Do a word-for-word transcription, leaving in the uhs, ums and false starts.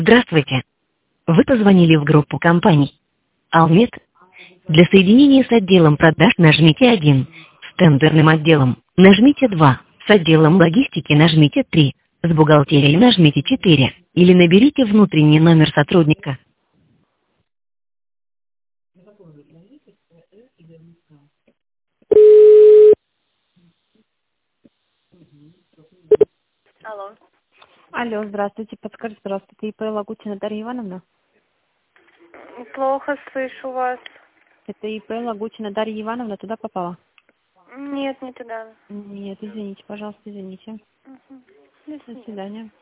Здравствуйте. Вы позвонили в группу компаний Алмет. Для соединения с отделом продаж нажмите один. С тендерным отделом нажмите два. С отделом логистики нажмите три. С бухгалтерией нажмите четыре. Или наберите внутренний номер сотрудника. Алло. Алло, здравствуйте. Подскажите, пожалуйста, это ИП Лагутина Дарья Ивановна? Плохо слышу вас. Это ИП Лагутина Дарья Ивановна туда попала? Нет, не туда. Нет, извините, пожалуйста, извините. Мгм. До свидания.